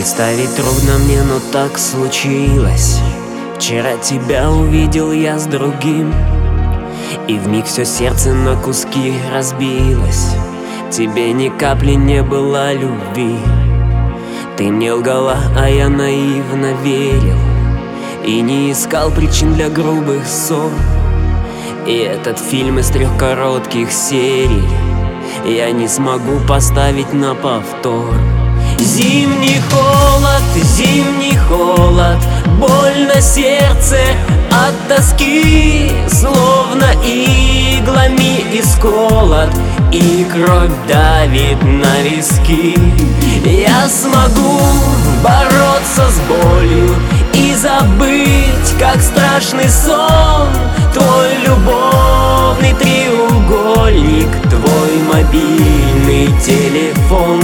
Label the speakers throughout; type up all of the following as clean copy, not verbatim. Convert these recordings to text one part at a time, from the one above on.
Speaker 1: Представить трудно мне, но так случилось. Вчера тебя увидел я с другим, и вмиг все сердце на куски разбилось. Тебе ни капли не было любви. Ты мне лгала, а я наивно верил и не искал причин для грубых ссор. И этот фильм из 3 коротких серий я не смогу поставить на повтор. Зимний холод, больно сердце от тоски, словно иглами исколот, и кровь давит на виски. Я смогу бороться с болью и забыть, как страшный сон, твой любовный треугольник, твой мобильный телефон.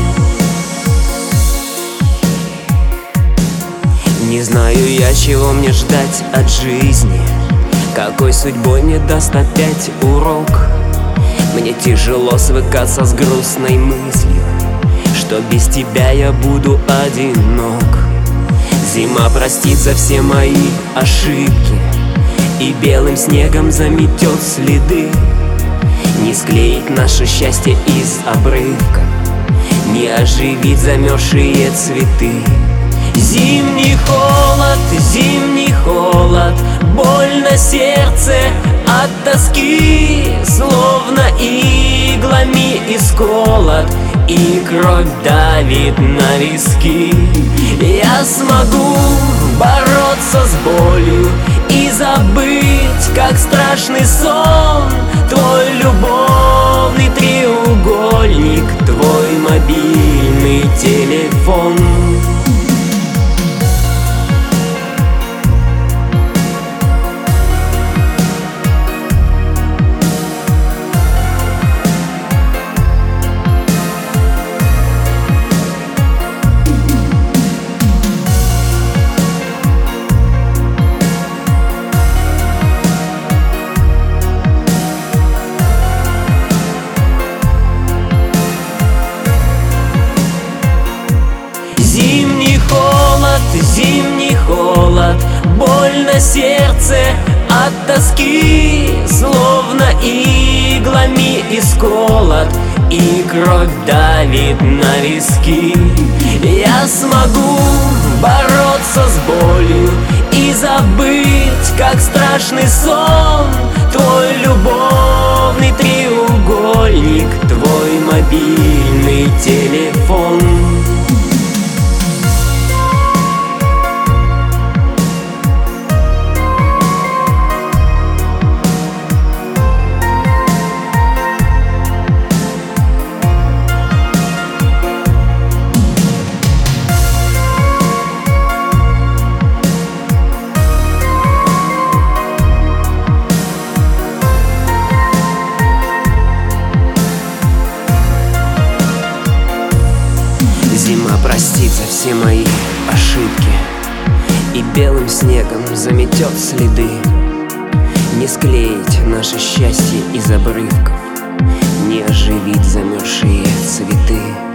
Speaker 1: Не знаю я, чего мне ждать от жизни, какой судьбой мне даст опять урок. Мне тяжело свыкаться с грустной мыслью, что без тебя я буду одинок. Зима простит за все мои ошибки и белым снегом заметет следы. Не склеить наше счастье из обрывка, не оживить замерзшие цветы. Зимний холод, больно сердце от тоски, словно иглами исколот, и кровь давит на виски. Я смогу бороться с болью и забыть, как страшный сон, твой любовный треугольник, твой мобильный телефон. Зимний холод, больно сердце от тоски, словно иглами исколот, и кровь давит на виски. Я смогу бороться с болью и забыть, как страшный сон, твой любовный треугольник, твой мобильный телефон. Зима простит за все мои ошибки и белым снегом заметет следы. Не склеить наше счастье из обрывков, не оживить замерзшие цветы.